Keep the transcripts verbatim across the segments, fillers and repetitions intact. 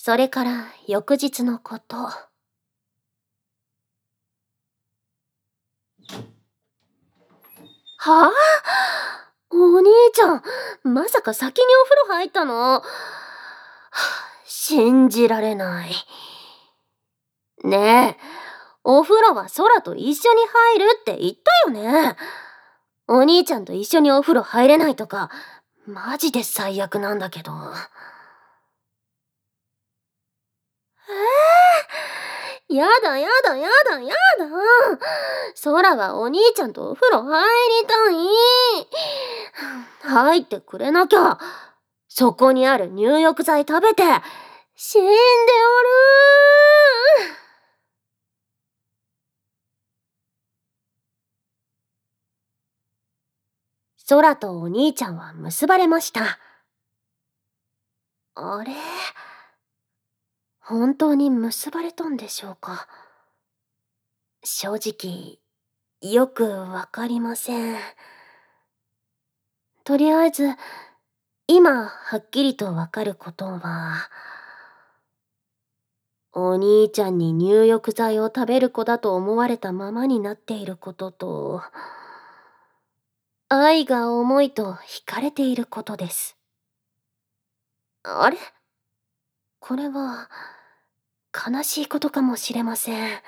それから翌日のこと。はあ？お兄ちゃん、まさか先にお風呂入ったの？はあ、信じられない。ねえ、お風呂は空と一緒に入るって言ったよね。お兄ちゃんと一緒にお風呂入れないとか、マジで最悪なんだけど。えー、やだやだやだやだ。空はお兄ちゃんとお風呂入りたい。入ってくれなきゃ。そこにある入浴剤食べて、死んでおる。空とお兄ちゃんは結ばれました。あれ、本当に結ばれたんでしょうか。正直、よくわかりません。とりあえず、今はっきりとわかることは、お兄ちゃんに入浴剤を食べる子だと思われたままになっていることと、愛が重いと惹かれていることです。あれ？これは、悲しいことかもしれません。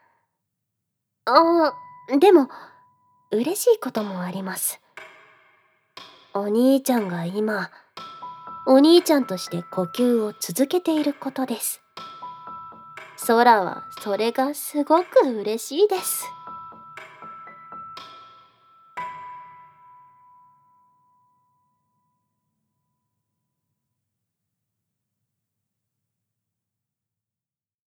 ああ、でも、嬉しいこともあります。お兄ちゃんが今、お兄ちゃんとして呼吸を続けていることです。空はそれがすごく嬉しいです。